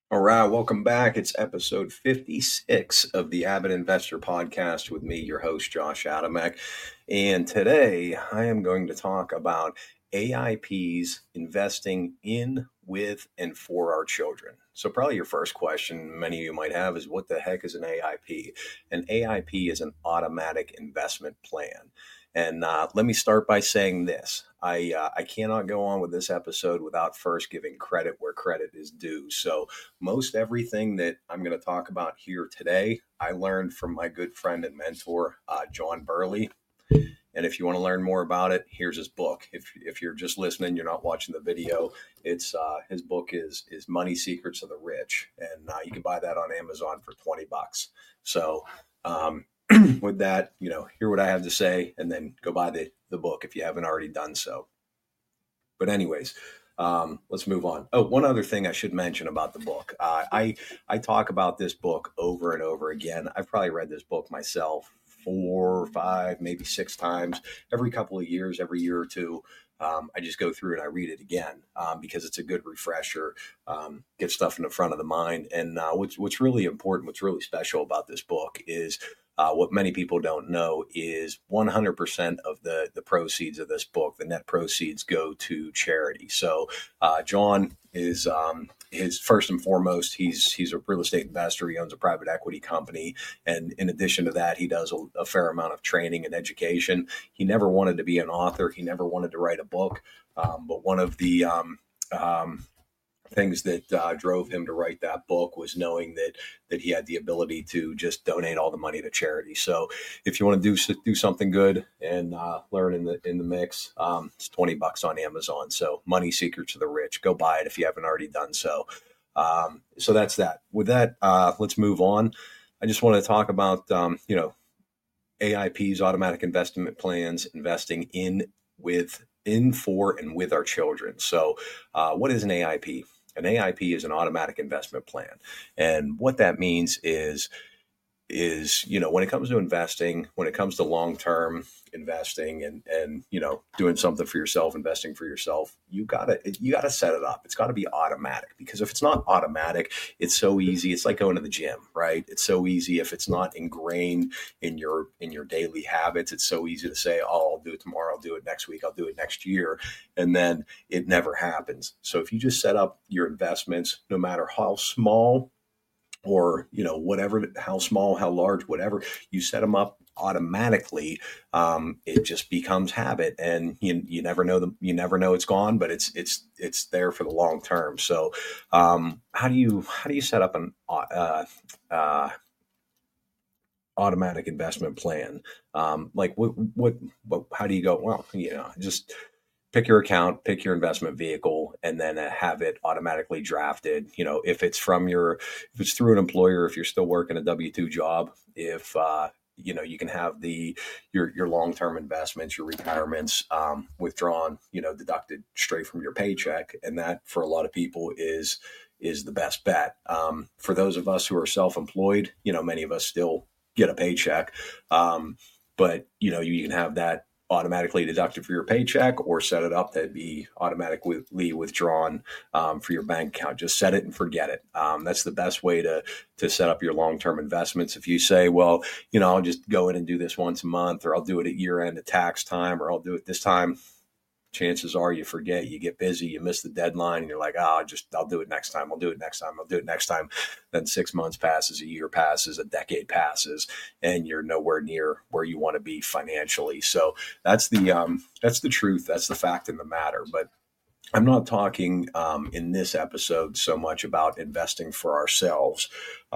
All right, welcome back. It's episode 56 of the Avid Investor Podcast with me, your host, Josh Adamek. And today I am going to talk about AIPs investing in, with, and for our children. So, probably your first question many of you might have is what the heck is an AIP? An AIP is an automatic investment plan. And let me start by saying this. I cannot go on with this episode without first giving credit where credit is due. So, most everything that I'm going to talk about here today, I learned from my good friend and mentor, John Burley. And if you want to learn more about it, here's his book. If you're just listening, you're not watching the video. It's his book is Money Secrets of the Rich, and you can buy that on Amazon for $20. So with that, hear what I have to say, and then go buy the book if you haven't already done so. But anyways, let's move on. Oh, one other thing I should mention about the book. I talk about this book over and over again. I've probably read this book myself 4, 5, maybe 6 times. Every couple of years, every year or two, I just go through and I read it again because it's a good refresher, get stuff in the front of the mind. And what's really important, what's really special about this book is what many people don't know is 100% of the proceeds of this book, the net proceeds, go to charity. So John is his first and foremost, he's a real estate investor. He owns a private equity company, and in addition to that, he does a fair amount of training and education. He never wanted to be an author. He never wanted to write a book, but one of the things that drove him to write that book was knowing that he had the ability to just donate all the money to charity. So if you want to do something good and learn in the mix, it's $20 on Amazon. So Money Secrets of the Rich, go buy it if you haven't already done so. So that's that. With that, let's move on. I just want to talk about AIPs, automatic investment plans, investing in, for, and with our children. So what is an AIP? An AIP is an automatic investment plan. And what that means is when it comes to investing, when it comes to long-term investing and doing something for yourself, investing for yourself, you gotta set it up. It's got to be automatic, because if it's not automatic, it's so easy. It's like going to the gym, right? It's so easy. If it's not ingrained in your daily habits, it's so easy to say, oh, I'll do it tomorrow, I'll do it next week, I'll do it next year, and then it never happens. So if you just set up your investments, no matter how small, or whatever, how small, how large, whatever, you set them up automatically, it just becomes habit, and you never know it's gone, but it's there for the long term. So how do you set up an automatic investment plan? Like what how do you go? Well, just pick your account, pick your investment vehicle, and then have it automatically drafted. If it's if it's through an employer, if you're still working a W-2 job, if you can have your long-term investments, your retirements, withdrawn, deducted straight from your paycheck, and that for a lot of people is the best bet. For those of us who are self-employed, many of us still get a paycheck, but you can have that automatically deducted for your paycheck, or set it up that be automatically withdrawn for your bank account. Just set it and forget it. That's the best way to set up your long-term investments. If you say, well, I'll just go in and do this once a month, or I'll do it at year end at tax time, or I'll do it this time, chances are you forget, you get busy, you miss the deadline, and you're like, I'll do it next time. I'll do it next time. I'll do it next time. Then 6 months passes, a year passes, a decade passes, and you're nowhere near where you want to be financially. So that's the truth. That's the fact in the matter. But I'm not talking in this episode so much about investing for ourselves,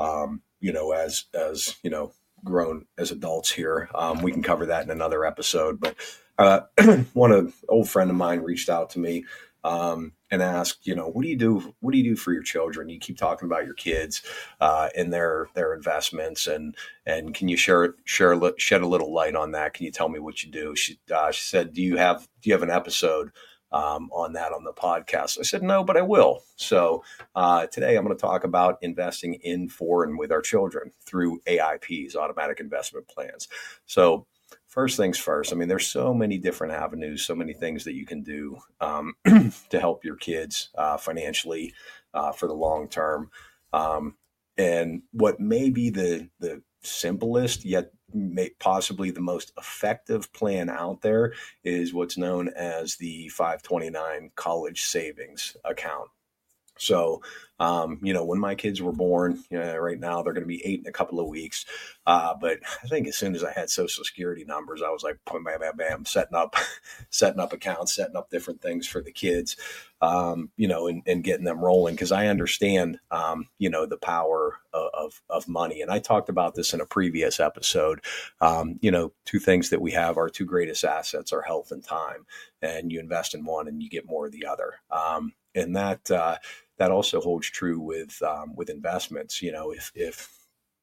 as grown as adults here. We can cover that in another episode. But one old friend of mine reached out to me and asked, what do you do? What do you do for your children? You keep talking about your kids and their investments, and can you shed a little light on that? Can you tell me what you do? She said, do you have an episode on that on the podcast? I said, no, but I will. So today I'm going to talk about investing in, for, and with our children through AIPs, automatic investment plans. So first things first, there's so many different avenues, so many things that you can do to help your kids financially for the long term. And what may be the simplest yet may possibly the most effective plan out there is what's known as the 529 college savings account. So, when my kids were born, right now they're going to be 8 in a couple of weeks. But I think as soon as I had Social Security numbers, I was like, bam, bam, bam, bam, setting up accounts, setting up different things for the kids, and getting them rolling. Because I understand, the power of money. And I talked about this in a previous episode. Two things that we have, our two greatest assets are health and time. And you invest in one and you get more of the other. And that also holds true with investments. If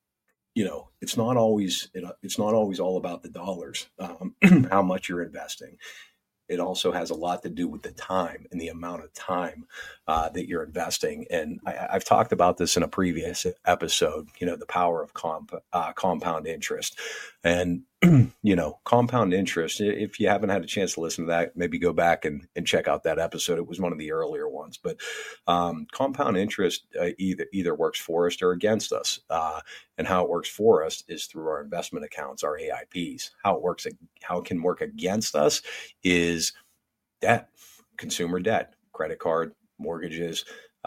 it's not always all about the dollars, how much you're investing. It also has a lot to do with the time and the amount of time that you're investing. And I've talked about this in a previous episode, the power of compound interest. And, compound interest, if you haven't had a chance to listen to that, maybe go back and check out that episode. It was one of the earlier ones. But compound interest either works for us or against us. And how it works for us is through our investment accounts, our AIPs. How it can work against us is debt, consumer debt, credit card, mortgages,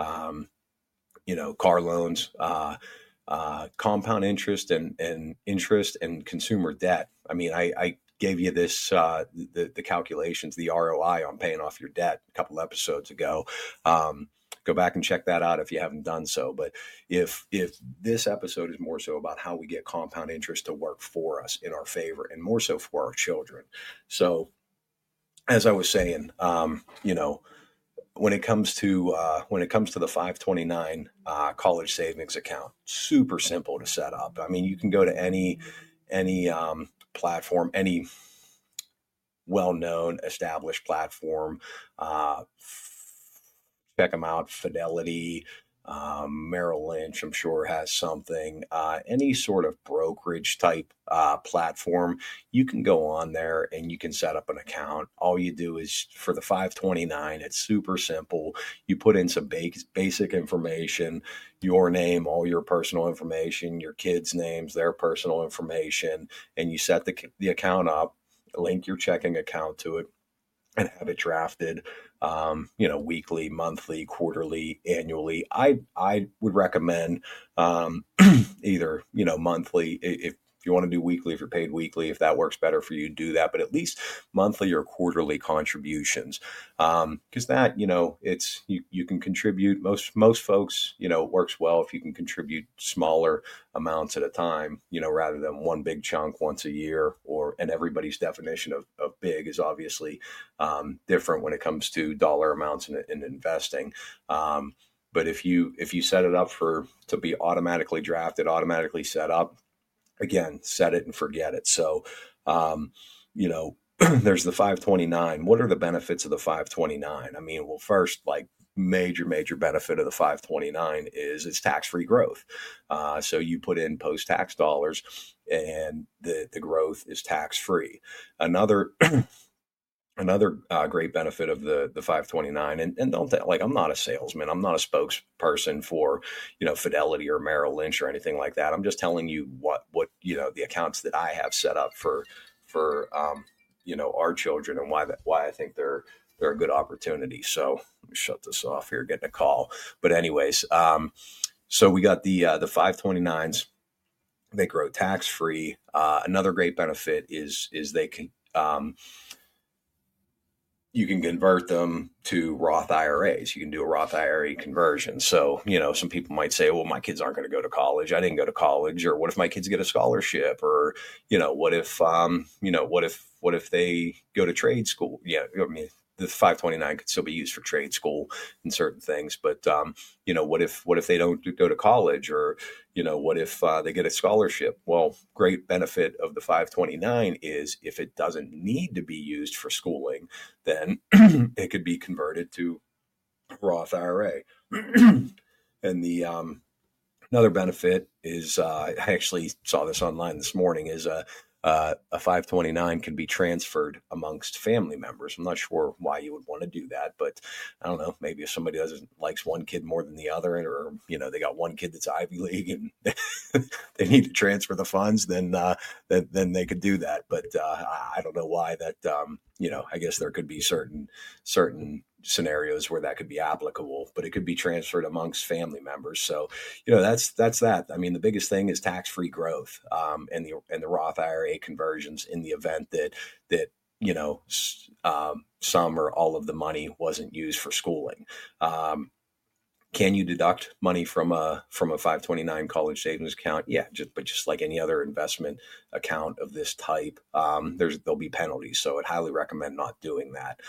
car loans, compound interest and interest and consumer debt. I mean, I gave you this, the calculations, the ROI on paying off your debt a couple episodes ago. Go back and check that out if you haven't done so. But if this episode is more so about how we get compound interest to work for us in our favor and more so for our children. So as I was saying, when it comes to the 529 college savings account, super simple to set up. I mean, you can go to any platform, any well-known established platform. Check them out. Fidelity, Merrill Lynch, I'm sure has something. Any sort of brokerage type platform, you can go on there and you can set up an account. All you do is for the 529, it's super simple. You put in some basic information, your name, all your personal information, your kids' names, their personal information, and you set the account up, link your checking account to it, and have it drafted, weekly, monthly, quarterly, annually. I would recommend either, monthly. If you want to do weekly, if you're paid weekly, if that works better for you, do that. But at least monthly or quarterly contributions, because that, it's you can contribute. Most folks, it works well if you can contribute smaller amounts at a time, rather than one big chunk once a year. And everybody's definition of big is obviously different when it comes to dollar amounts in investing. But if you set it up to be automatically drafted, automatically set up, again, set it and forget it. So, there's the 529. What are the benefits of the 529? I mean, well, first, like major benefit of the 529 is it's tax-free growth. So you put in post-tax dollars and the growth is tax-free. Another great benefit of the 529, and don't like, I'm not a salesman, I'm not a spokesperson for Fidelity or Merrill Lynch or anything like that. I'm just telling you what the accounts that I have set up for our children and why I think they're a good opportunity. So let me shut this off here, getting a call. But anyways, so we got the 529s. They grow tax free. Another great benefit is they can. You can convert them to Roth IRAs. You can do a Roth IRA conversion. So, some people might say, well, my kids aren't going to go to college. I didn't go to college. Or what if my kids get a scholarship? Or, what if they go to trade school? Yeah. I mean, the 529 could still be used for trade school and certain things. But, what if they don't go to college? Or, what if they get a scholarship? Well, great benefit of the 529 is if it doesn't need to be used for schooling, then it could be converted to Roth IRA. And the another benefit is I actually saw this online this morning is a 529 can be transferred amongst family members. I'm not sure why you would want to do that, but I don't know. Maybe if somebody doesn't likes one kid more than the other, or they got one kid that's Ivy League and they need to transfer the funds, then they could do that. But I don't know why that. I guess there could be certain scenarios where that could be applicable, but it could be transferred amongst family members. So, that's that. I mean, the biggest thing is tax-free growth, and the Roth IRA conversions in the event that some or all of the money wasn't used for schooling. Can you deduct money from a 529 college savings account? Yeah, just like any other investment account of this type, there'll be penalties. So I'd highly recommend not doing that.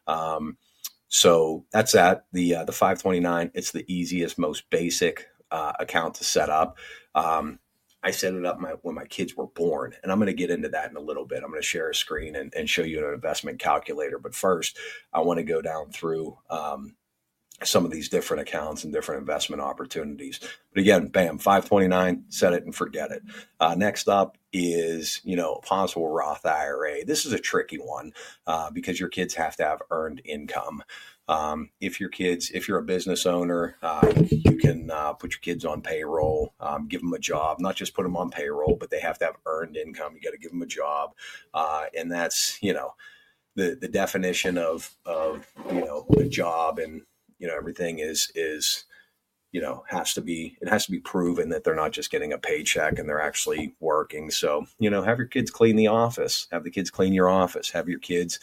So that's that. The 529, it's the easiest, most basic account to set up. I set it up when my kids were born, and I'm going to get into that in a little bit. I'm going to share a screen and show you an investment calculator. But first, I want to go down through some of these different accounts and different investment opportunities. But again, bam, 529, set it and forget it. Next up is, a possible Roth IRA. This is a tricky one because your kids have to have earned income. If you're a business owner, you can put your kids on payroll, give them a job, not just put them on payroll, but they have to have earned income. You got to give them a job. And that's, the definition of a job, and everything is has to be proven that they're not just getting a paycheck and they're actually working. So have your kids clean the office, have the kids clean your office, have your kids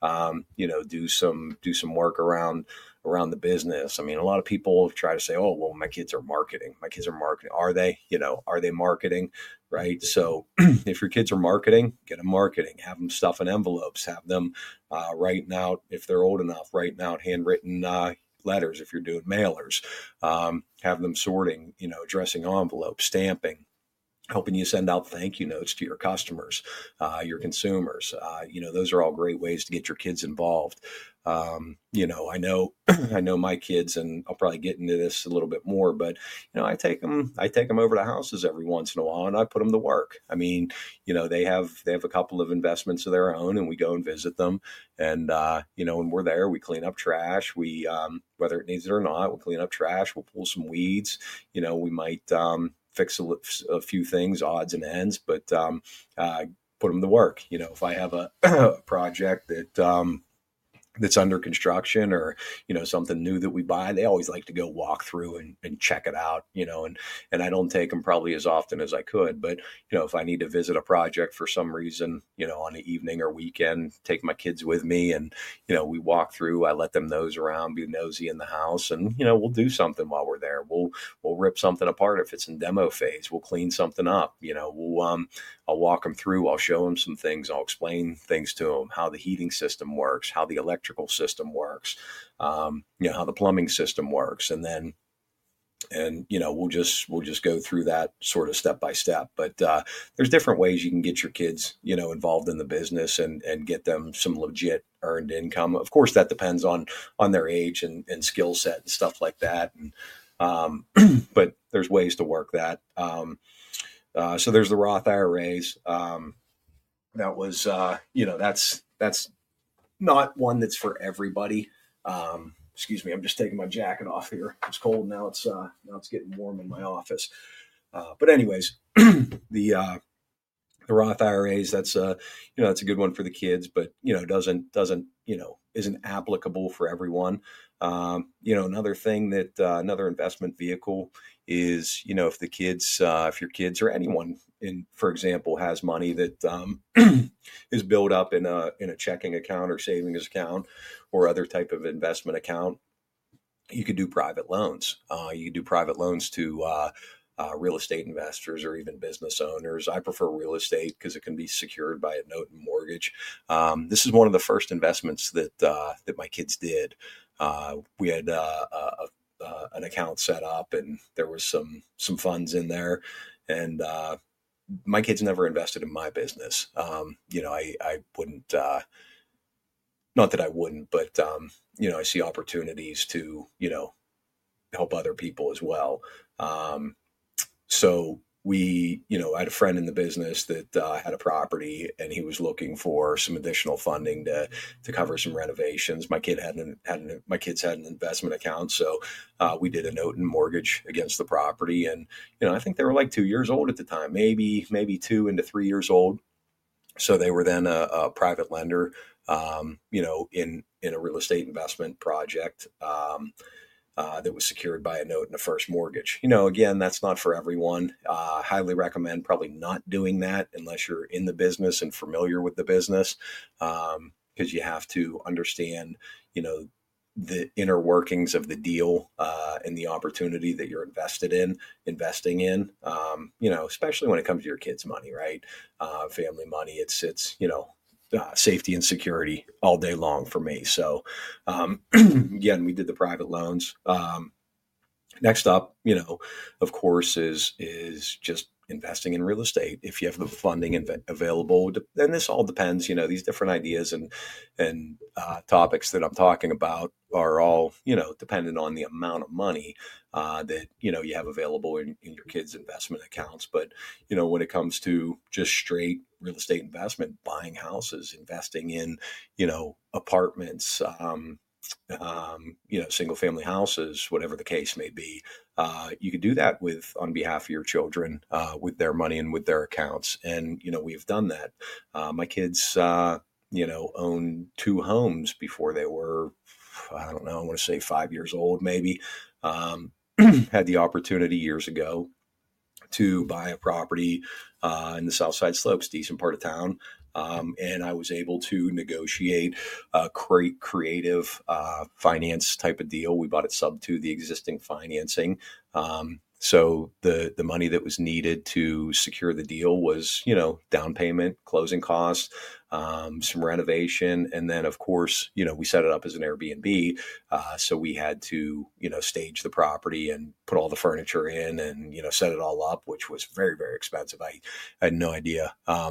do some work around the business. I mean, a lot of people try to say, oh, well, my kids are marketing. Are they marketing? Right. So if your kids are marketing, get them marketing, have them stuffing envelopes, have them writing out, if they're old enough, writing out handwritten letters. If you're doing mailers, have them sorting, addressing envelopes, stamping, helping you send out thank you notes to your customers, your consumers. Those are all great ways to get your kids involved. I know my kids, and I'll probably get into this a little bit more, but I take them over to houses every once in a while, and I put them to work. I mean, they have a couple of investments of their own, and we go and visit them, and when we're there, we clean up trash. We whether it needs it or not, we'll clean up trash. We'll pull some weeds. We might fix a few things, odds and ends, but put them to work. If I have a project that's under construction, or something new that we buy, they always like to go walk through and check it out, and I don't take them probably as often as I could, but if I need to visit a project for some reason, on the evening or weekend, take my kids with me, and we walk through. I let them nose around, be nosy in the house, and we'll do something while we're there. We'll rip something apart if it's in demo phase. We'll clean something up. I'll walk them through. I'll show them some things. I'll explain things to them, how the heating system works, how the electrical system works, how the plumbing system works. And we'll just go through that sort of step by step. But there's different ways you can get your kids, involved in the business and get them some legit earned income. Of course, that depends on their age and skill set and stuff like that. And but there's ways to work that. So there's the Roth IRAs. That was, that's not one that's for everybody. Excuse me, I'm just taking my jacket off here. It's cold now. It's getting warm in my office. But anyways, the Roth IRAs, that's a good one for the kids, but isn't applicable for everyone. Another thing that another investment vehicle is, if your kids or anyone for example, has money that is built up in a checking account or savings account or other type of investment account, you could do private loans. You could do private loans to real estate investors or even business owners. I prefer real estate because it can be secured by a note and mortgage. This is one of the first investments that my kids did. We had an account set up, and there was some funds in there, and my kids never invested in my business. I wouldn't. Not that I wouldn't, but I see opportunities to help other people as well. So I had a friend in the business that had a property, and he was looking for some additional funding to cover some renovations. My kids had an investment account, so we did a note and mortgage against the property. And I think they were like 2 years old at the time, maybe 2 into 3 years old. So they were then a private lender, in a real estate investment project. That was secured by a note and a first mortgage. Again, that's not for everyone. Highly recommend probably not doing that unless you're in the business and familiar with the business, because you have to understand, the inner workings of the deal and the opportunity that you're investing in. Especially when it comes to your kids' money, right? Family money. It's safety and security all day long for me. So, again, we did the private loans. Next up, of course, is just investing in real estate. If you have the funding available, and this all depends, these different ideas and topics that I'm talking about are all, dependent on the amount of money that, you have available in your kids' investment accounts. But, when it comes to just straight real estate investment, buying houses, investing in, apartments, single family houses, whatever the case may be. You could do that on behalf of your children, with their money and with their accounts. And, we've done that. My kids, owned two homes before they were, I don't know, I want to say 5 years old, maybe. Had the opportunity years ago to buy a property in the Southside Slopes, decent part of town. And I was able to negotiate a creative finance type of deal. We bought it sub to the existing financing. So the money that was needed to secure the deal was, down payment, closing costs, some renovation. And then, of course, we set it up as an Airbnb. So we had to, stage the property and put all the furniture in and, set it all up, which was very, very expensive. I had no idea. I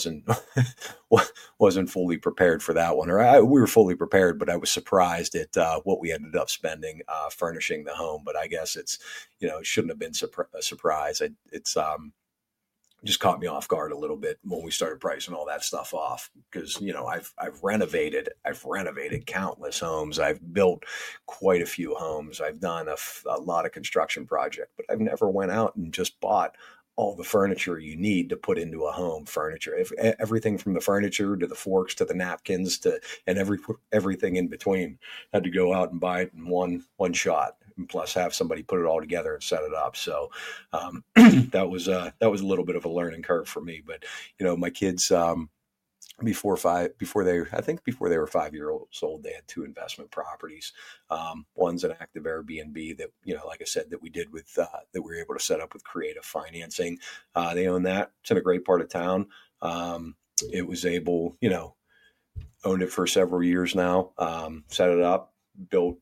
wasn't fully prepared for that one. We were fully prepared, but I was surprised at what we ended up spending furnishing the home. But I guess it shouldn't have been a surprise. It's just caught me off guard a little bit when we started pricing all that stuff off, because I've renovated countless homes. I've built quite a few homes. I've done a lot of construction projects, but I've never went out and just bought all the furniture you need to put into a home. Everything from the furniture to the forks to the napkins and everything in between, had to go out and buy it in one shot, and plus have somebody put it all together and set it up. So that was a little bit of a learning curve for me. But my kids, before they were 5 years old, they had two investment properties. One's an active Airbnb that, like I said, that we did with, that we were able to set up with creative financing. They own that. It's in a great part of town. It was able, owned it for several years now, set it up, built,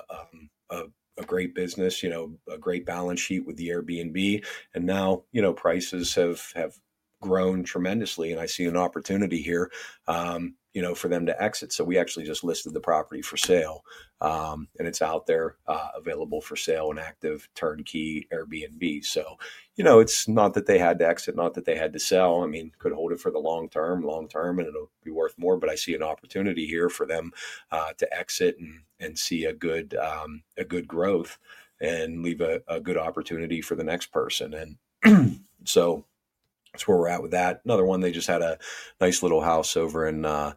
a great business, a great balance sheet with the Airbnb. And now, prices have grown tremendously, and I see an opportunity here, for them to exit. So we actually just listed the property for sale, and it's out there, available for sale, an active turnkey Airbnb. So, it's not that they had to exit, not that they had to sell. I mean, could hold it for the long term, and it'll be worth more. But I see an opportunity here for them to exit and see a good growth, and leave a good opportunity for the next person. And so that's where we're at with that. Another one, they just had a nice little house over in the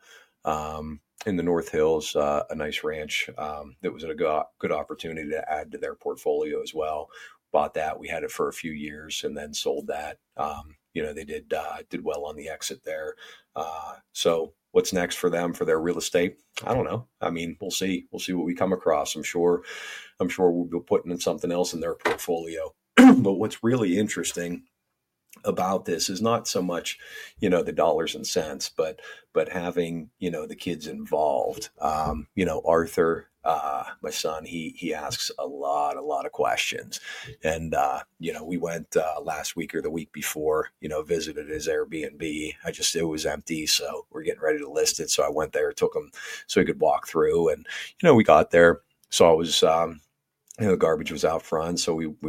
North Hills, a nice ranch that was a good opportunity to add to their portfolio as well. Bought that. We had it for a few years and then sold that. They did well on the exit there. So what's next for them for their real estate? I don't know. I mean, we'll see. We'll see what we come across. I'm sure we'll be putting in something else in their portfolio. But what's really interesting about this is not so much, the dollars and cents, but having, the kids involved. Arthur, my son, he asks a lot of questions. And, we went last week or the week before, visited his Airbnb. It was empty. So we're getting ready to list it. So I went there, took him so he could walk through. And, we got there. So I was, the garbage was out front. So we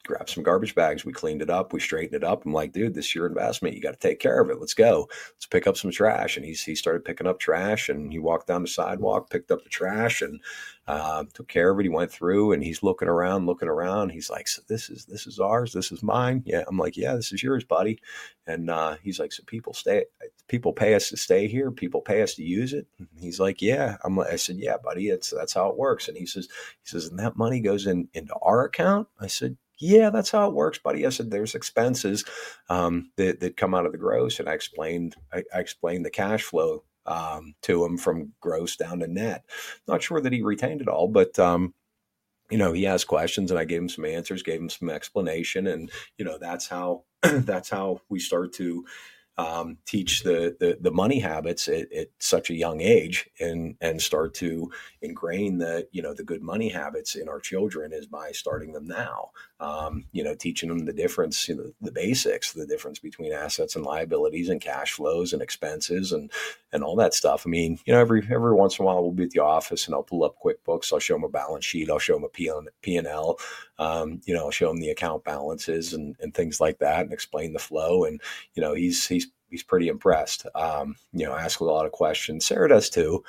grabbed some garbage bags. We cleaned it up. We straightened it up. I'm like, dude, this is your investment. You got to take care of it. Let's go. Let's pick up some trash. And he started picking up trash, and he walked down the sidewalk, picked up the trash, and took care of it. He went through, and he's looking around. He's like, so this is ours. This is mine. Yeah. I'm like, yeah, this is yours, buddy. And he's like, so people pay us to stay here. People pay us to use it. And he's like, yeah. I said, yeah, buddy, that's how it works. And he says, and that money goes into our account. I said, yeah, that's how it works, buddy. I said, there's expenses that come out of the gross. And I explained the cash flow to him from gross down to net. Not sure that he retained it all, but he asked questions, and I gave him some answers, gave him some explanation. And, that's how, that's how we start to teach the money habits at such a young age, and start to ingrain the good money habits in our children is by starting them now. Teaching them the difference, the basics, the difference between assets and liabilities and cash flows and expenses and all that stuff. I mean, every once in a while we'll be at the office and I'll pull up QuickBooks. I'll show them a balance sheet. I'll show them a P&L. I'll show them the account balances and things like that, and explain the flow. And, he's pretty impressed. Ask a lot of questions. Sarah does too.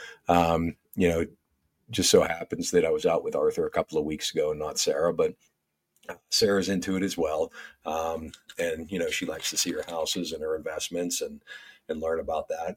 Just so happens that I was out with Arthur a couple of weeks ago and not Sarah, but Sarah's into it as well. And, she likes to see her houses and her investments and learn about that.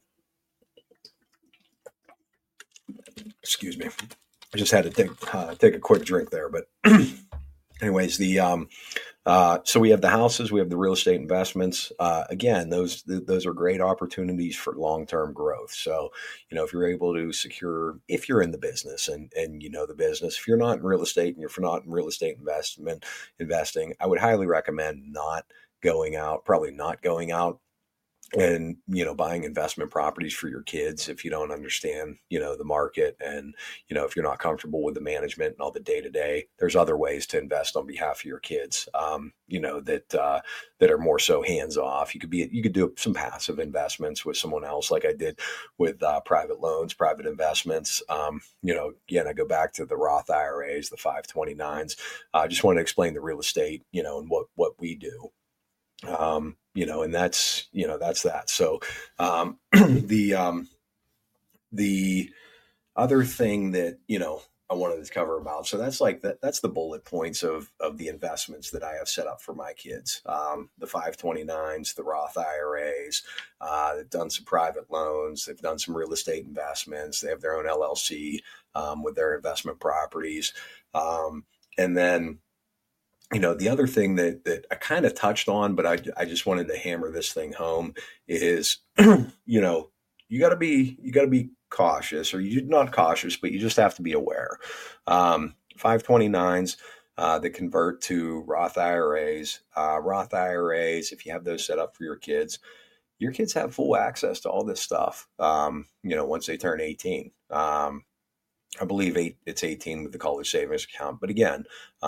Excuse me. I just had to take a quick drink there, but anyways, so we have the houses, we have the real estate investments. Again, those are great opportunities for long-term growth. So, if you're able to secure, if you're in the business and the business, if you're not in real estate and you're not in real estate investing, I would highly recommend probably not going out and, buying investment properties for your kids if you don't understand, the market, and, if you're not comfortable with the management and all the day-to-day. There's other ways to invest on behalf of your kids, that are more so hands-off. You could do some passive investments with someone else, like I did with private loans, private investments. Again, I go back to the Roth IRAs, the 529s. I just want to explain the real estate, and what we do. And that's that. So, the other thing that, I wanted to cover about, so that's that's the bullet points of the investments that I have set up for my kids. The 529s, the Roth IRAs, they've done some private loans. They've done some real estate investments. They have their own LLC, with their investment properties. And then, the other thing that I kind of touched on, but I just wanted to hammer this thing home is, you got to be cautious, or you're not cautious, but you just have to be aware. 529s that convert to Roth IRAs. Roth IRAs, if you have those set up for your kids have full access to all this stuff, once they turn 18. I believe it's 18 with the college savings account. But again,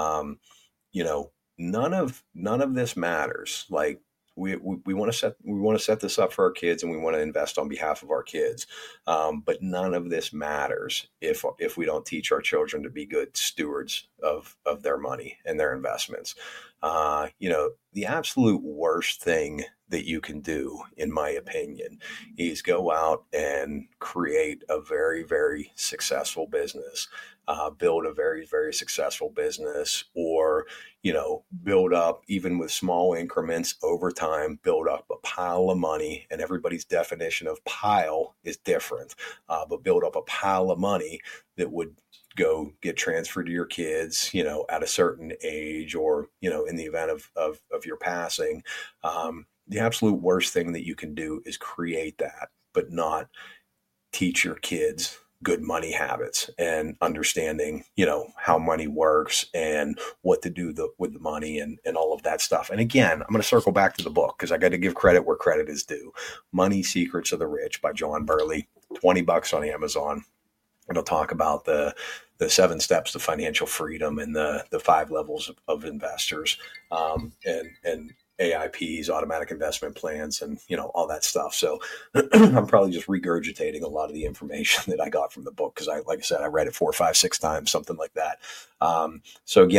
none of this matters. Like, we want to set this up for our kids, and we want to invest on behalf of our kids. But none of this matters if we don't teach our children to be good stewards of their money and their investments. The absolute worst thing that you can do, in my opinion, is go out and create a very, very successful business, build a very, very successful business, or, build up, even with small increments over time, build up a pile of money. And everybody's definition of pile is different, but build up a pile of money that would go get transferred to your kids, at a certain age, or, in the event of your passing. The absolute worst thing that you can do is create that, but not teach your kids good money habits and understanding, how money works and what to do with the money and all of that stuff. And again, I'm going to circle back to the book, because I got to give credit where credit is due. Money Secrets of the Rich by John Burley, $20 on Amazon. It'll talk about the 7 steps to financial freedom and the 5 levels of investors, and AIPs, automatic investment plans, and, all that stuff. So I'm probably just regurgitating a lot of the information that I got from the book, because like I said, I read it 4, 5, 6 times, something like that. So again,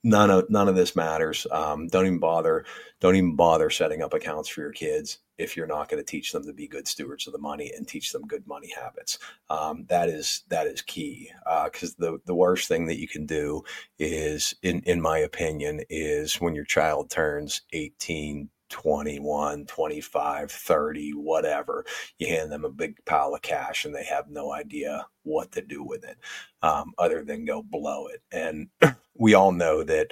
none of this matters. Don't even bother setting up accounts for your kids if you're not going to teach them to be good stewards of the money and teach them good money habits. That is key, because the worst thing that you can do is, in my opinion, is when your child turns 18, 21, 25, 30, whatever, you hand them a big pile of cash and they have no idea what to do with it, other than go blow it. And we all know that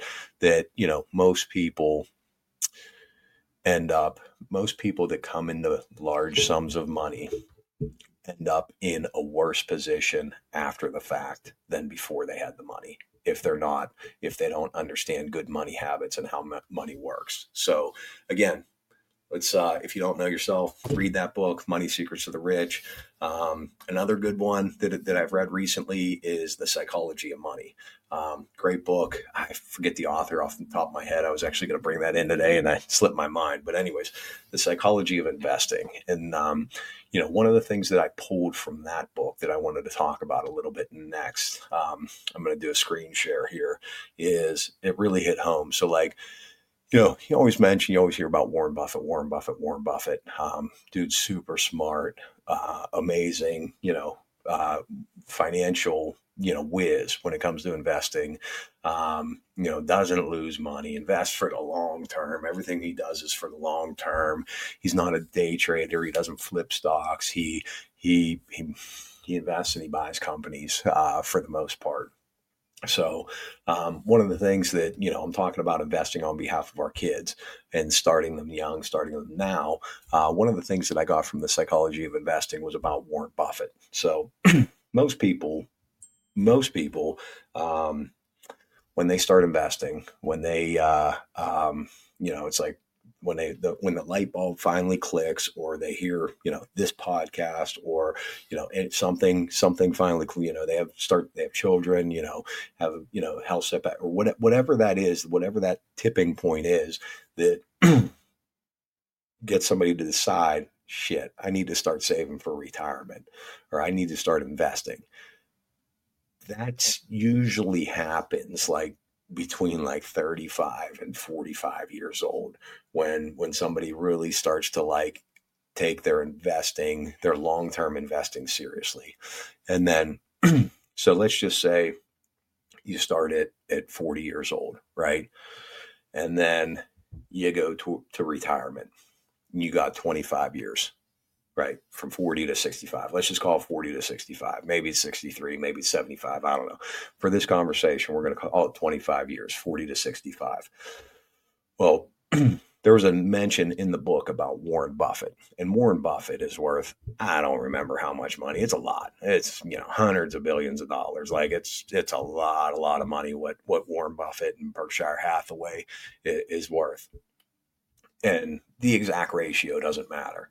most people that come into large sums of money end up in a worse position after the fact than before they had the money, if they don't understand good money habits and how money works. So again, let's, if you don't know yourself, read that book, Money Secrets of the Rich. Another good one that I've read recently is The Psychology of Money. Great book. I forget the author off the top of my head. I was actually going to bring that in today and I slipped my mind. But anyways, The Psychology of Investing. And, one of the things that I pulled from that book that I wanted to talk about a little bit next, I'm going to do a screen share here, is it really hit home. So you always hear about Warren Buffett. Dude's super smart, amazing, financial, whiz when it comes to investing. Doesn't lose money, invests for the long term. Everything he does is for the long term. He's not a day trader. He doesn't flip stocks. He invests and he buys companies, for the most part. So one of the things that, I'm talking about investing on behalf of our kids and starting them young, starting them now. One of the things that I got from The Psychology of Investing was about Warren Buffett. So most people, when they start investing, when they, it's like when when the light bulb finally clicks, or they hear, this podcast, or, something finally, they have children, have, health setback, or whatever that is, whatever that tipping point is that gets somebody to decide, shit, I need to start saving for retirement, or I need to start investing. That usually happens between 35 and 45 years old, when somebody really starts to take their long-term investing seriously. And then, so let's just say you start at 40 years old, right? And then you go to retirement, and you got 25 years. Right, from 40 to 65. Let's just call it 40 to 65. Maybe it's 63, maybe it's 75. I don't know. For this conversation, we're going to call it 25 years, 40 to 65. Well, there was a mention in the book about Warren Buffett, and Warren Buffett is worth, I don't remember how much money. It's a lot. It's, hundreds of billions of dollars. It's a lot of money what Warren Buffett and Berkshire Hathaway is worth. And the exact ratio doesn't matter.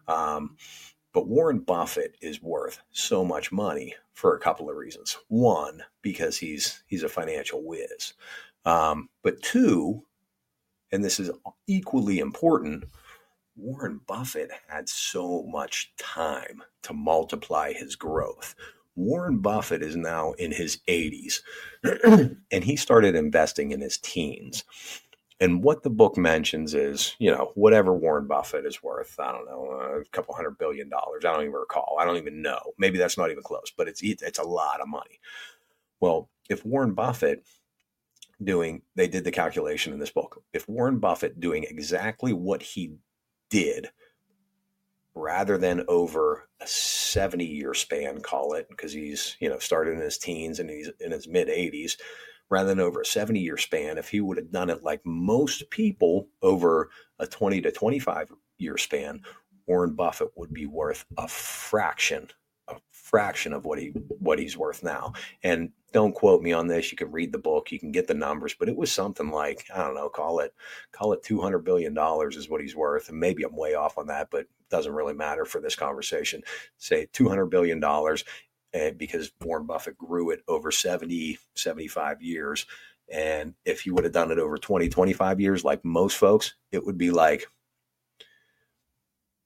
But Warren Buffett is worth so much money for a couple of reasons. One, because he's a financial whiz. But two, and this is equally important, Warren Buffett had so much time to multiply his growth. Warren Buffett is now in his 80s, and he started investing in his teens. And what the book mentions is, whatever Warren Buffett is worth, I don't know, a couple $100 billion. I don't even recall. I don't even know. Maybe that's not even close, but it's a lot of money. Well, if Warren Buffett they did the calculation in this book. If Warren Buffett doing exactly what he did, rather than over a 70-year span, call it, because he's, started in his teens and he's in his mid 80s, rather than over a 70-year span, if he would have done it like most people over a 20 to 25-year span, Warren Buffett would be worth a fraction of what he's worth now. And don't quote me on this. You can read the book, you can get the numbers, but it was something like, I don't know, call it $200 billion is what he's worth. And maybe I'm way off on that, but it doesn't really matter for this conversation. Say $200 billion. Because Warren Buffett grew it over 70, 75 years. And if he would have done it over 20, 25 years, like most folks, it would be like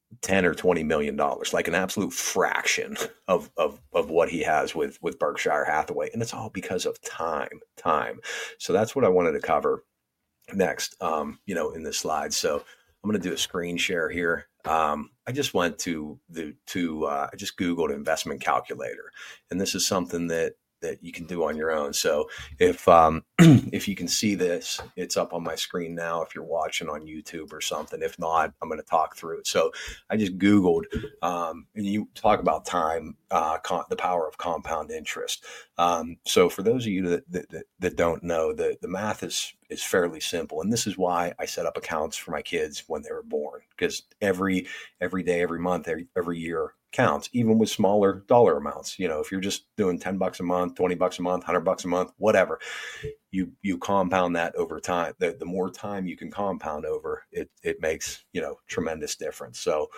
$10 or $20 million, like an absolute fraction of what he has with Berkshire Hathaway. And it's all because of time. So that's what I wanted to cover next, in this slide. So I'm going to do a screen share here. I just went I just Googled investment calculator, and this is something that you can do on your own. So if if you can see this, it's up on my screen now if you're watching on YouTube or something. If not, I'm going to talk through it. So I just Googled, and you talk about time, the power of compound interest. So for those of you that don't know, the math is fairly simple, and this is why I set up accounts for my kids when they were born, because every day, every month, every year counts, even with smaller dollar amounts. If you're just doing $10 a month, $20 a month, $100 a month, whatever, you compound that over time. The more time you can compound over, it makes, tremendous difference. So,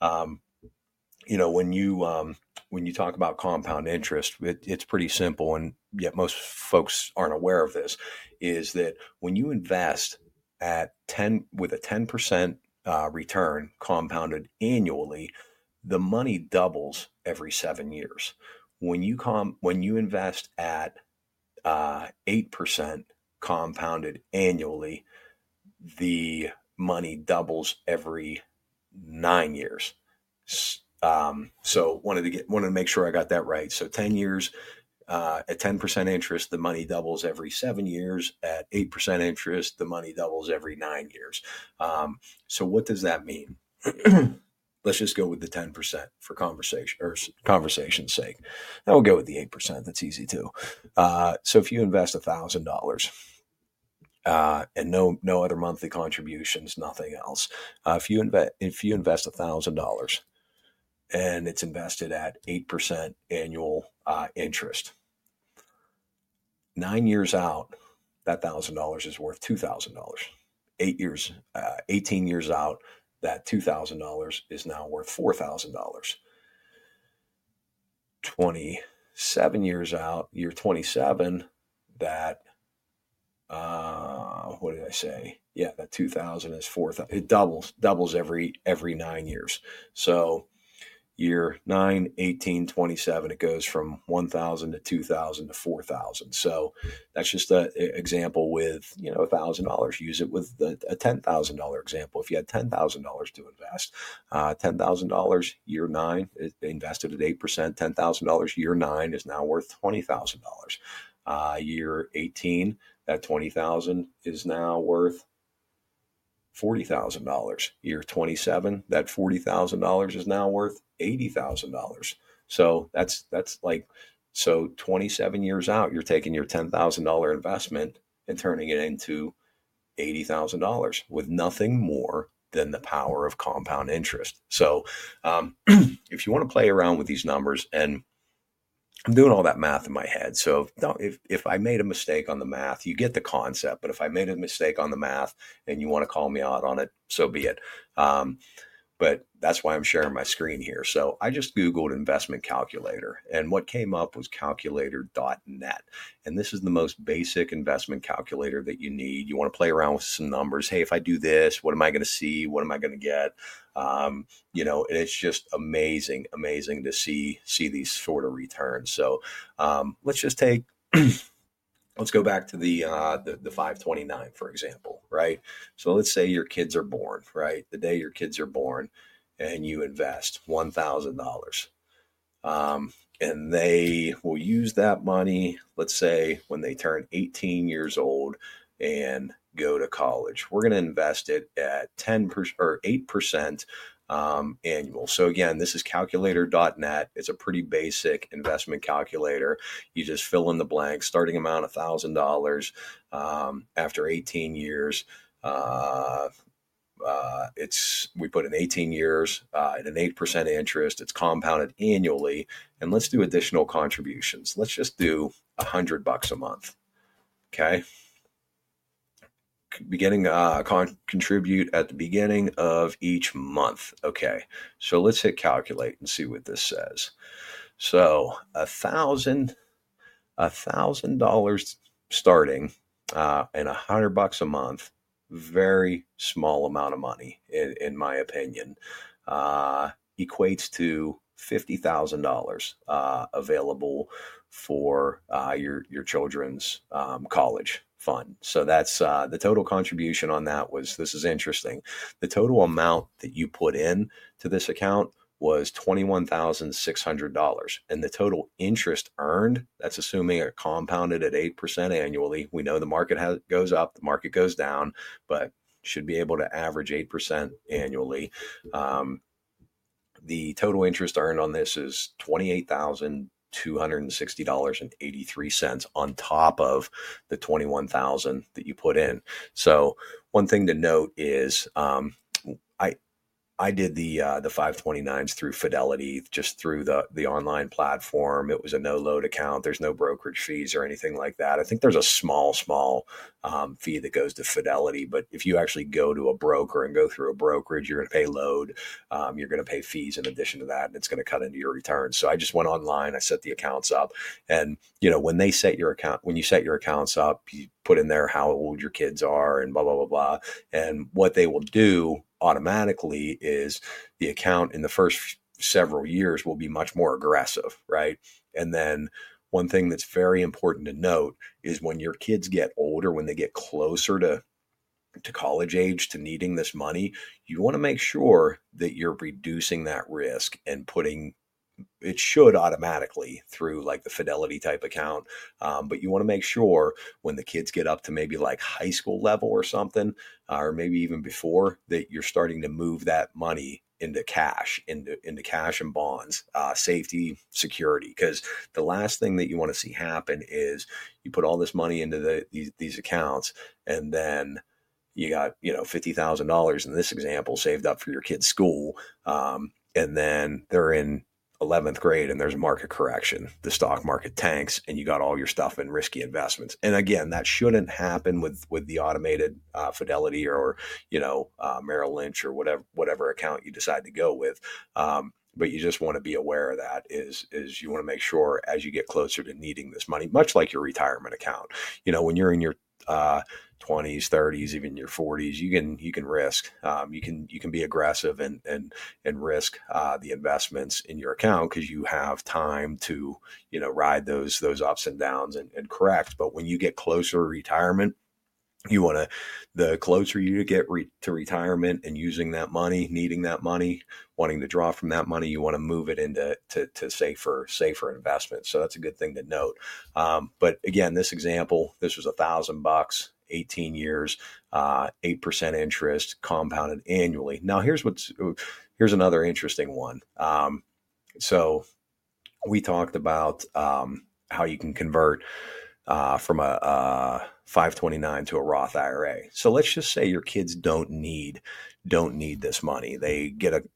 when you talk about compound interest, it's pretty simple, and yet most folks aren't aware of this, is that when you invest with a 10% return compounded annually, the money doubles every 7 years. When you invest at 8% compounded annually, the money doubles every 9 years. So wanted to make sure I got that right. So 10 years at 10% interest, the money doubles every 7 years. At 8% interest, the money doubles every 9 years. So what does that mean? Let's just go with the 10% for conversation's sake. And we'll go with the 8%. That's easy too. So if you invest $1,000, and no other monthly contributions, nothing else. If you invest $1,000 and it's invested at 8% annual interest, 9 years out, that $1,000 is worth $2,000. 18 years out, that $2,000 is now worth $4,000. 27 years out, year 27, that what did I say? Yeah, that 2,000 is 4,000. It doubles every 9 years. So year 9, 18, 27, it goes from 1,000 to 2,000 to 4,000. So that's just an example with, $1,000. Use it with a $10,000 example. If you had $10,000 to invest, $10,000 year 9, it invested at 8%, $10,000 year 9 is now worth $20,000. Year 18, that 20,000 is now worth $40,000. Year 27, that $40,000 is now worth $80,000. So that's 27 years out, you're taking your $10,000 investment and turning it into $80,000 with nothing more than the power of compound interest. So if you want to play around with these numbers, and I'm doing all that math in my head. So if I made a mistake on the math, you get the concept. But if I made a mistake on the math and you want to call me out on it, so be it. But that's why I'm sharing my screen here. So I just Googled investment calculator, and what came up was calculator.net. And this is the most basic investment calculator that you need. You want to play around with some numbers. Hey, if I do this, what am I going to see? What am I going to get? And it's just amazing to see these sort of returns. So let's just take, let's go back to the 529, for example, right? So let's say your kids are born, right? The day your kids are born, and you invest $1,000. And they will use that money, let's say, when they turn 18 years old and go to college. We're going to invest it at 10% or 8% annual. So again, this is calculator.net. It's a pretty basic investment calculator. You just fill in the blank, starting amount $1,000 after 18 years. We put in 18 years at an 8% interest. It's compounded annually, and let's do additional contributions. Let's just do $100 a month. Okay. Contribute at the beginning of each month. Okay. So let's hit calculate and see what this says. So $1,000 starting and $100 a month. Very small amount of money, in my opinion. equates to $50,000 available for your children's college fund. So that's the total contribution on that was, this is interesting. The total amount that you put in to this account was $21,600. And the total interest earned, that's assuming it compounded at 8% annually. We know the market goes up, the market goes down, but should be able to average 8% annually. The total interest earned on this is $28,260.83 on top of the $21,000 that you put in. So one thing to note is I did the 529s through Fidelity, just through the online platform. It was a no load account. There's no brokerage fees or anything like that. I think there's a small fee that goes to Fidelity, but if you actually go to a broker and go through a brokerage, you're going to pay load. You're going to pay fees in addition to that, and it's going to cut into your returns. So I just went online, I set the accounts up, and when you set your accounts up, you put in there how old your kids are and blah blah blah blah, and what they will do automatically is the account in the first several years will be much more aggressive, right? And then one thing that's very important to note is when your kids get older, when they get closer to college age, to needing this money, you want to make sure that you're reducing that risk and putting it should automatically through like the Fidelity type account. But you want to make sure when the kids get up to maybe like high school level or something, or maybe even before, that you're starting to move that money into cash and bonds, safety, security. Because the last thing that you want to see happen is you put all this money into these accounts, and then you got $50,000 in this example saved up for your kid's school, and then they're in 11th grade and there's a market correction, the stock market tanks, and you got all your stuff in risky investments. And again, that shouldn't happen with the automated Fidelity or Merrill Lynch or whatever account you decide to go with. But you just want to be aware of that is you want to make sure as you get closer to needing this money, much like your retirement account, when you're in your 20s, 30s, even your 40s, you can risk. You can be aggressive and risk the investments in your account because you have time to ride those ups and downs and correct. But when you get closer to retirement, the closer you get to retirement and using that money, needing that money, wanting to draw from that money, you want to move it into safer investments. So that's a good thing to note. But again, this example, this was $1,000, 18 years, 8% interest compounded annually. Now here's another interesting one. So we talked about how you can convert from a 529 to a Roth IRA. So let's just say your kids don't need this money. They don't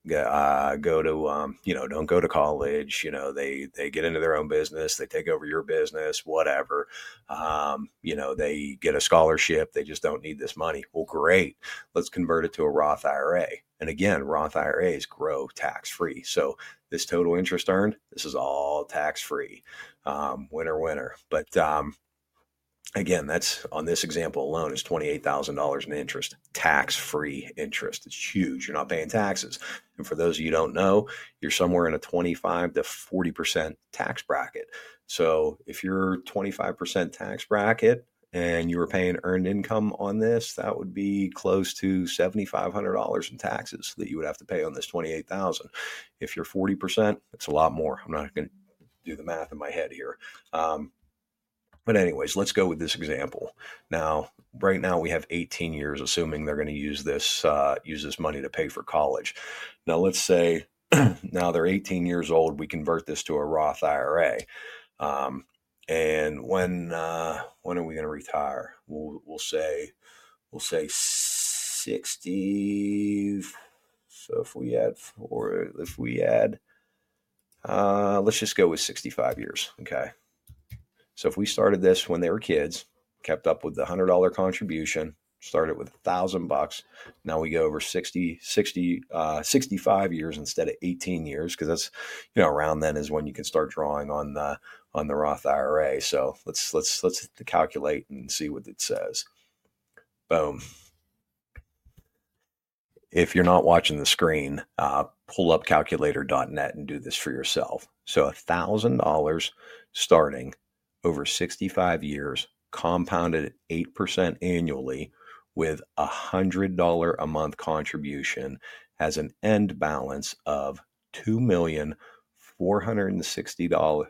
go to college. They get into their own business. They take over your business, whatever. They get a scholarship. They just don't need this money. Well, great. Let's convert it to a Roth IRA. And again, Roth IRAs grow tax-free. So this total interest earned, this is all tax-free. Winner. But again, that's on this example alone is $28,000 in interest, tax-free interest. It's huge. You're not paying taxes. And for those of you who don't know, you're somewhere in a 25 to 40% tax bracket. So if you're 25% tax bracket and you were paying earned income on this, that would be close to $7,500 in taxes that you would have to pay on this $28,000. If you're 40%, it's a lot more. I'm not going to do the math in my head here. But anyways, let's go with this example. Now, right now we have 18 years, assuming they're going to use this money to pay for college. Now, let's say now they're 18 years old. We convert this to a Roth IRA. And when are we going to retire? We'll say 60. So if we add, let's just go with 65 years. Okay. So if we started this when they were kids, kept up with the $100 contribution, started with $1,000, now we go over 65 years instead of 18 years, because that's, around then is when you can start drawing on the Roth IRA. So let's calculate and see what it says. Boom. If you're not watching the screen, pull up calculator.net and do this for yourself. So $1,000 starting over 65 years, compounded at 8% annually with $100 a month contribution, has an end balance of $2,460,000,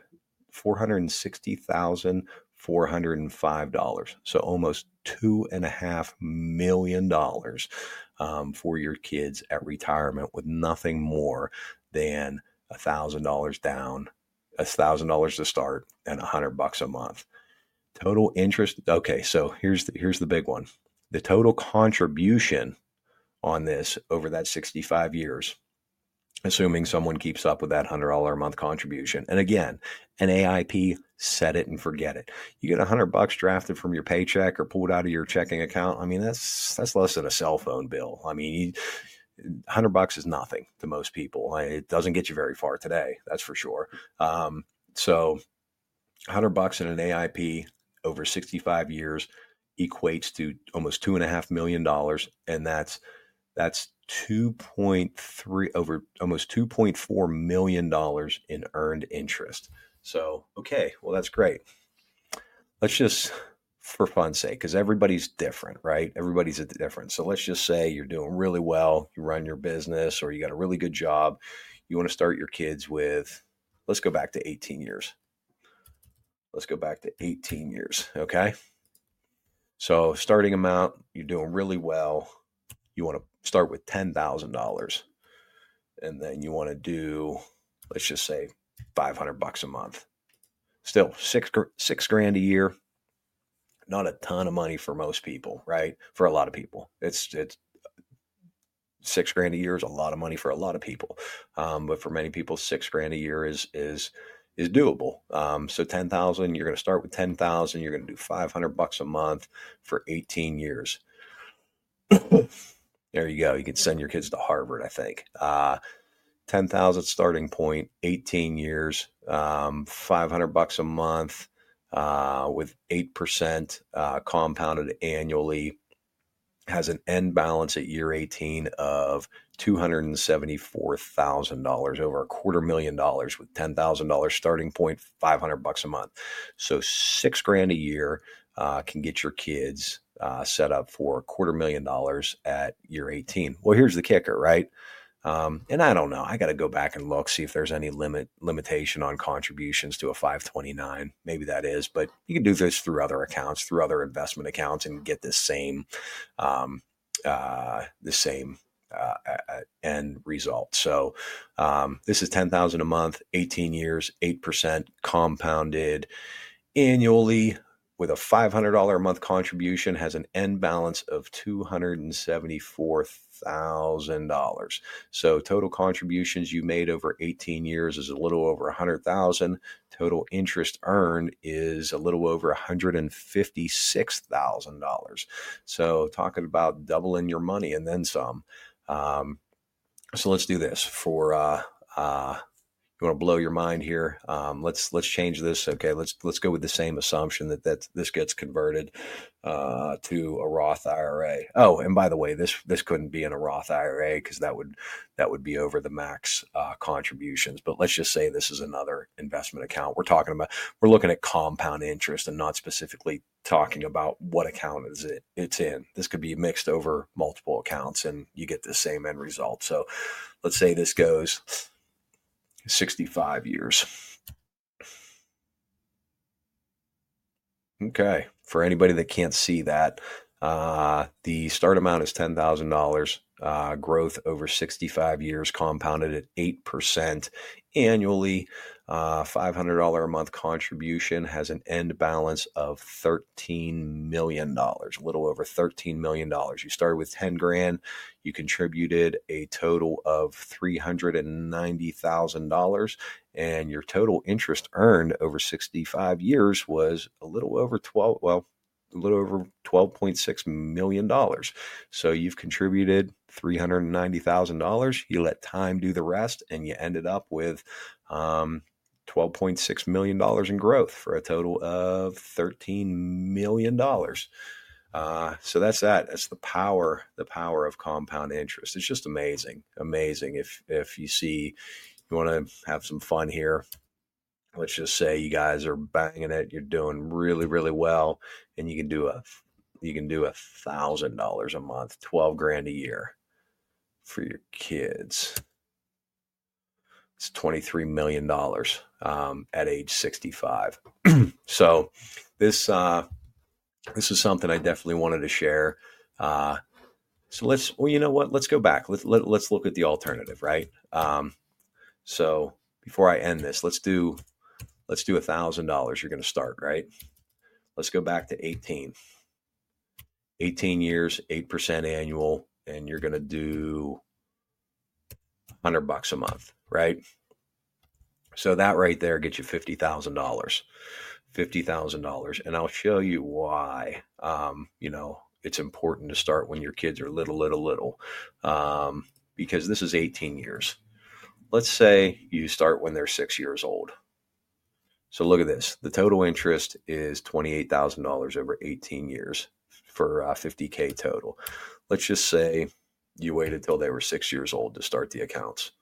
$460,405. So almost $2.5 million for your kids at retirement with nothing more than $1,000 down, $1,000 to start, and $100 a month. Total interest. Okay, so here's the big one. The total contribution on this over that 65 years, assuming someone keeps up with that $100 a month contribution. And again, an AIP, set it and forget it. You get $100 drafted from your paycheck or pulled out of your checking account. I mean, that's less than a cell phone bill. I mean, $100 is nothing to most people. It doesn't get you very far today, that's for sure. So $100 in an AIP over 65 years equates to almost $2.5 million. And that's 2.3 over almost $2.4 million in earned interest. So, okay, well, that's great. Let's just, for fun's sake, because everybody's different, right? Everybody's different. So let's just say you're doing really well, you run your business, or you got a really good job. You want to start your kids with, let's go back to 18 years. Let's go back to 18 years, okay? So starting amount, you're doing really well. You want to start with $10,000. And then you want to do, let's just say, $500 a month. Still $6,000 a year. Not a ton of money for most people, right? For a lot of people, it's $6,000 a year is a lot of money for a lot of people. But for many people, $6,000 a year is doable. So 10,000, you're going to start with 10,000. You're going to do $500 a month for 18 years. There you go. You can send your kids to Harvard, I think. 10,000 starting point, 18 years, $500 a month, with 8% compounded annually, has an end balance at year 18 of $274,000, over $250,000 with $10,000 starting point, $500 a month. So $6,000 a year can get your kids set up for $250,000 at year 18. Well, here's the kicker, right? And I don't know. I got to go back and look, see if there's any limitation on contributions to a 529. Maybe that is, but you can do this through other accounts, through other investment accounts, and get the same end result. So this is $10,000 a month, 18 years, 8% compounded annually, with a $500 a month contribution, has an end balance of $274,000. So total contributions you made over 18 years is a little over $100,000. Total interest earned is a little over $156,000. So talking about doubling your money and then some. So let's do this for you want to blow your mind here. Let's change this. Okay, let's go with the same assumption that this gets converted to a Roth IRA. Oh, and by the way, this couldn't be in a Roth IRA because that would be over the max contributions. But let's just say this is another investment account. We're looking at compound interest and not specifically talking about what account it's in. This could be mixed over multiple accounts and you get the same end result. So let's say this goes 65 years. Okay. For anybody that can't see that, the start amount is $10,000, growth over 65 years, compounded at 8% annually. $500 a month contribution, has an end balance of $13 million, a little over $13 million. You started with $10,000. You contributed a total of $390,000, and your total interest earned over 65 years was a little over $12.6 million. So you've contributed $390,000. You let time do the rest, and you ended up with $12.6 million in growth for a total of $13 million. So that's that. That's the power of compound interest. It's just amazing. If you want to have some fun here, let's just say you guys are banging it, you're doing really, really well, and you can do $1,000 a month, 12 grand a year for your kids. It's $23 million at age 65. So this is something I definitely wanted to share. So you know what? Let's go back. Let's look at the alternative, right? So before I end this, let's do $1,000. You're going to start, right? Let's go back to 18 years, 8% annual, and you're going to do $100 a month, right? So that right there gets you $50,000, and I'll show you why. It's important to start when your kids are little, because this is 18 years. Let's say you start when they're 6 years old. So look at this. The total interest is $28,000 over 18 years for $50K total. Let's just say you waited till they were 6 years old to start the accounts.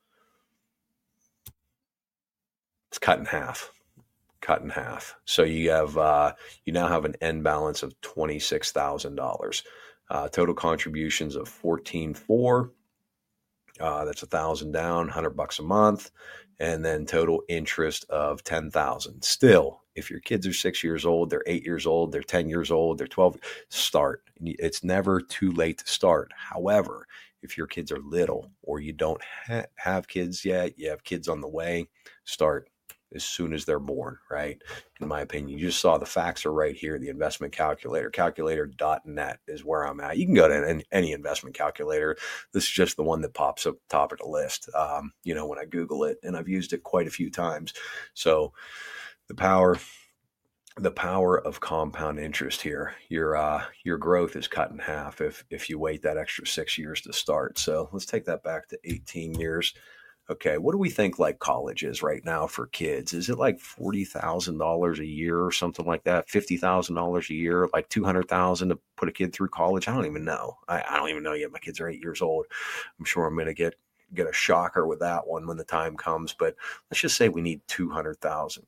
It's cut in half. So you now have an end balance of $26,000. Total contributions of $14,400. That's $1,000 down, $100 a month, and then total interest of $10,000. Still, if your kids are 6 years old, they're 8 years old, they're 10 years old, they're 12, start. It's never too late to start. However, if your kids are little or you don't have kids yet, you have kids on the way, start as soon as they're born, right? In my opinion, you just saw the facts are right here. The investment calculator, calculator.net is where I'm at. You can go to any investment calculator. This is just the one that pops up top of the list. When I Google it, and I've used it quite a few times. So the power of compound interest here, your growth is cut in half if you wait that extra 6 years to start. So let's take that back to 18 years. Okay, what do we think like college is right now for kids? Is it like $40,000 a year or something like that? $50,000 a year, like $200,000 to put a kid through college? I don't even know. I don't even know yet. My kids are 8 years old. I'm sure I'm going to get a shocker with that one when the time comes. But let's just say we need 200,000.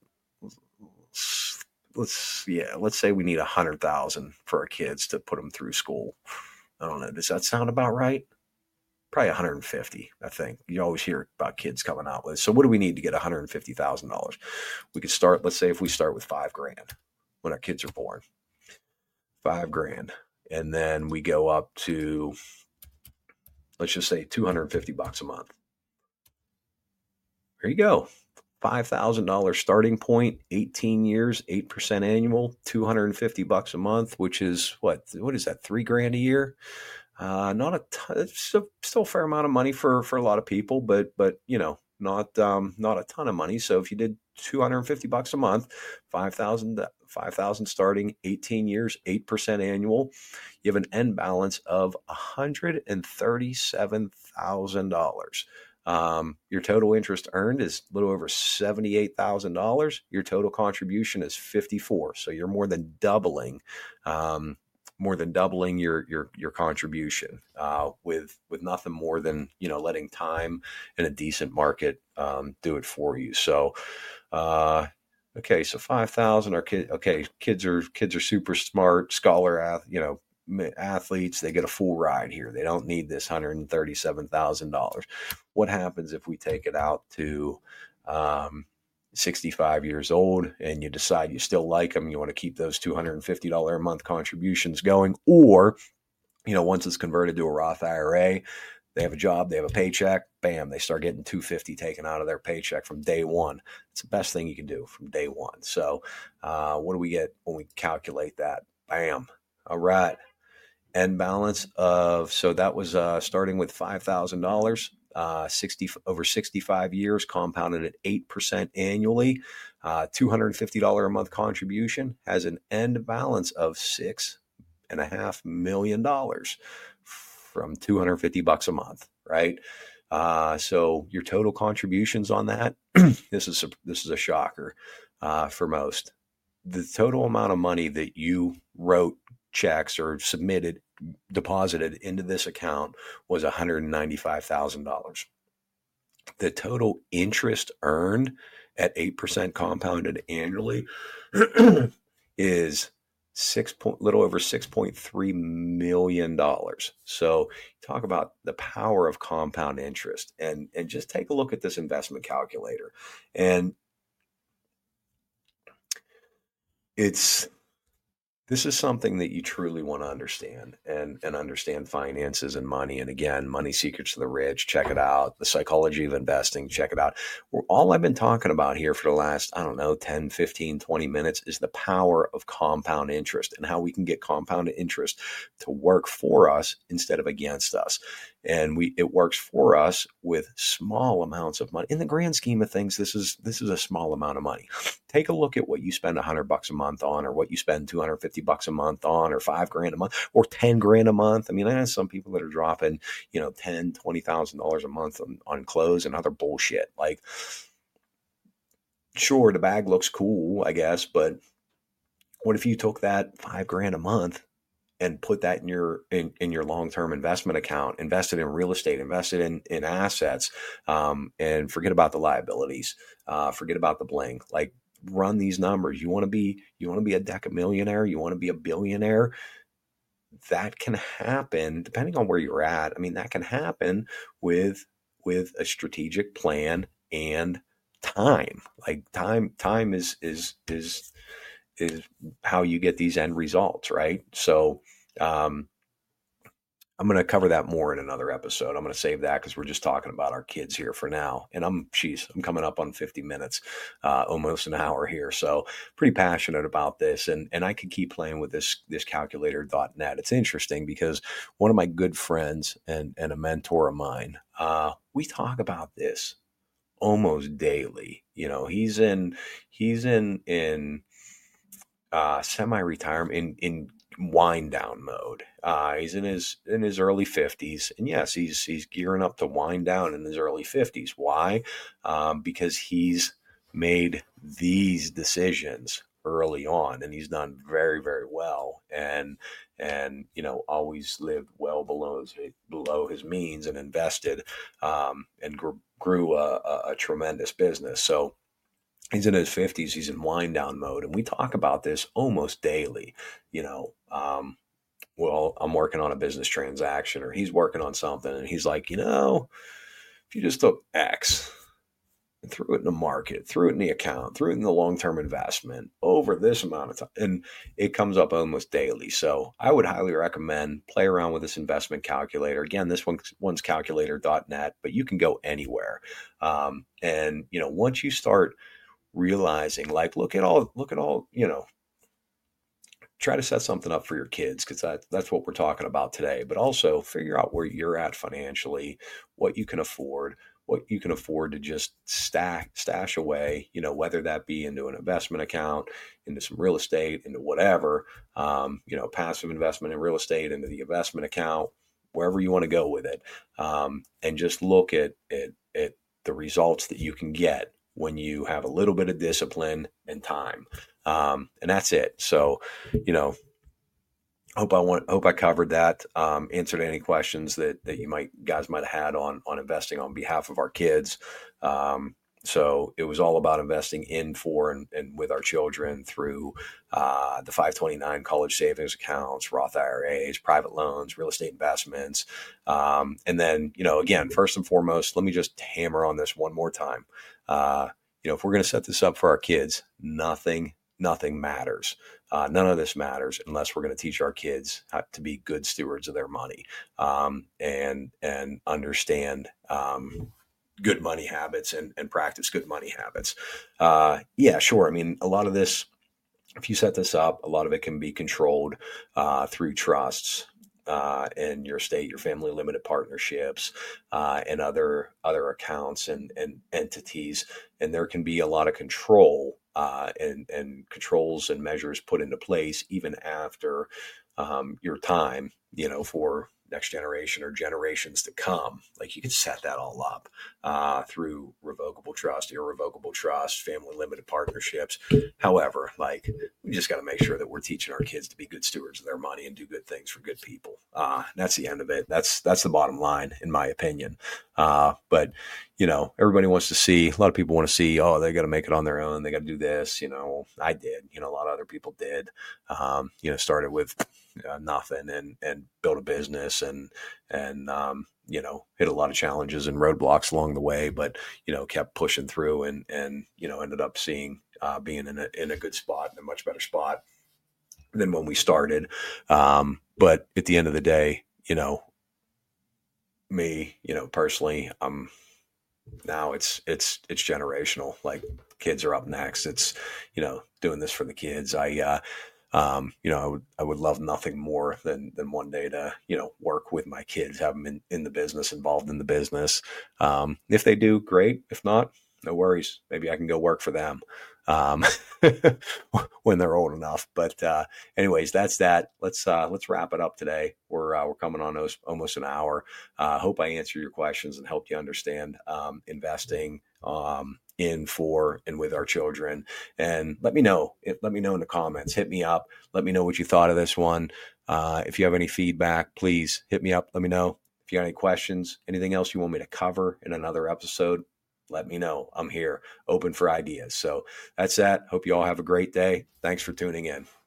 Let's say we need 100,000 for our kids to put them through school. I don't know. Does that sound about right? Probably 150, I think. You always hear about kids coming out with. So what do we need to get $150,000? We could start, let's say if we start with $5,000 when our kids are born, $5,000. And then we go up to, let's just say $250 a month. There you go. $5,000 starting point, 18 years, 8% annual, $250 a month, which is what is that? $3,000 a year? Not a ton, it's still a fair amount of money for a lot of people, but not a ton of money. So if you did $250 a month, 5,000 starting, 18 years, 8% annual, you have an end balance of $137,000. Your total interest earned is a little over $78,000. Your total contribution is $54,000. So you're more than doubling your contribution with nothing more than letting time and a decent market do it for you. So okay, so 5,000 are kids. Okay, kids are super smart, athletes. They get a full ride here. They don't need this $137,000. What happens if we take it out to 65 years old and you decide you still like them, you want to keep those $250 a month contributions going, or once it's converted to a Roth IRA, they have a job, they have a paycheck, bam, they start getting $250 taken out of their paycheck from day one. It's the best thing you can do from day one. So what do we get when we calculate that? Bam. All right. End balance of, so that was starting with $5,000. 65 years, compounded at 8% annually, $250 a month contribution, has an end balance of $6.5 million from $250 a month, right? So your total contributions on that, this is a shocker for most. The total amount of money that you wrote checks or deposited into this account was $195,000. The total interest earned at 8% compounded annually is little over $6.3 million. So talk about the power of compound interest, and just take a look at this investment calculator. And this is something that you truly want to understand, and understand finances and money. And again, Money Secrets to the Rich, check it out. The Psychology of Investing, check it out. All I've been talking about here for the last, 10, 15, 20 minutes is the power of compound interest, and how we can get compound interest to work for us instead of against us. And it works for us with small amounts of money. In the grand scheme of things, this is a small amount of money. Take a look at what you spend $100 a month on, or what you spend $250 a month on, or $5,000 a month, or $10,000 a month. I mean, I have some people that are dropping, $10,000, $20,000 a month on clothes and other bullshit. Like, sure, the bag looks cool, I guess, but what if you took that $5,000 a month and put that in your long-term investment account, invested in real estate, invested in assets, and forget about the liabilities, forget about the bling. Like, run these numbers. You want to be a decamillionaire, you want to be a billionaire. That can happen depending on where you're at. I mean, that can happen with a strategic plan and time. Like, time is how you get these end results, right? So I'm going to cover that more in another episode. I'm going to save that because we're just talking about our kids here for now. And I'm coming up on 50 minutes, almost an hour here. So pretty passionate about this. And I could keep playing with this calculator.net. It's interesting because one of my good friends and a mentor of mine, we talk about this almost daily. He's in semi-retirement, in wind down mode. He's in his early 50s, and yes, he's gearing up to wind down in his early 50s. Why? Because he's made these decisions early on, and he's done very, very well, and always lived well below his means, and invested, and grew a tremendous business. So he's in his 50s, he's in wind down mode. And we talk about this almost daily. Well, I'm working on a business transaction, or he's working on something, and he's like, if you just took X and threw it in the market, threw it in the account, threw it in the long-term investment over this amount of time, and it comes up almost daily. So I would highly recommend play around with this investment calculator. Again, this one's calculator.net, but you can go anywhere. And once you start realizing, like, look at all, try to set something up for your kids, because that's what we're talking about today. But also figure out where you're at financially, what you can afford to just stash away, whether that be into an investment account, into some real estate, into whatever, passive investment in real estate, into the investment account, wherever you want to go with it. And just look at the results that you can get when you have a little bit of discipline and time. And that's it. So, hope I covered that, answered any questions that you guys might have had on investing on behalf of our kids. So it was all about investing in, for, and with our children through the 529 college savings accounts, Roth IRAs, private loans, real estate investments. And then, again, first and foremost, let me just hammer on this one more time. If we're going to set this up for our kids, nothing matters. None of this matters unless we're going to teach our kids how to be good stewards of their money, and understand good money habits, and practice good money habits. Yeah, sure. I mean, a lot of this, if you set this up, a lot of it can be controlled through trusts, in your state, your family limited partnerships, and other accounts and entities. And there can be a lot of control, and controls and measures put into place even after your time, for next generation or generations to come. Like you can set that all up through revocable trust, irrevocable trust, family limited partnerships. However, like we just got to make sure that we're teaching our kids to be good stewards of their money and do good things for good people. That's the end of it. That's the bottom line, in my opinion. But everybody wants to see. A lot of people want to see. Oh, they got to make it on their own. They got to do this. I did. A lot of other people did. Started with nothing and built a business and hit a lot of challenges and roadblocks along the way, but kept pushing through and ended up being in a good spot, in a much better spot than when we started. But at the end of the day, me, personally, now it's generational. Like kids are up next. It's, doing this for the kids. I would love nothing more than one day to, work with my kids, have them in the business, involved in the business. If they do, great. If not, no worries. Maybe I can go work for them when they're old enough. But anyways, that's that. Let's wrap it up today. We're coming on almost an hour. Hope I answered your questions and helped you understand investing in, for, and with our children. And let me know in the comments. Hit me up. Let me know what you thought of this one. If you have any feedback, please hit me up. Let me know. If you have any questions, anything else you want me to cover in another episode, let me know. I'm here, open for ideas. So that's that. Hope you all have a great day. Thanks for tuning in.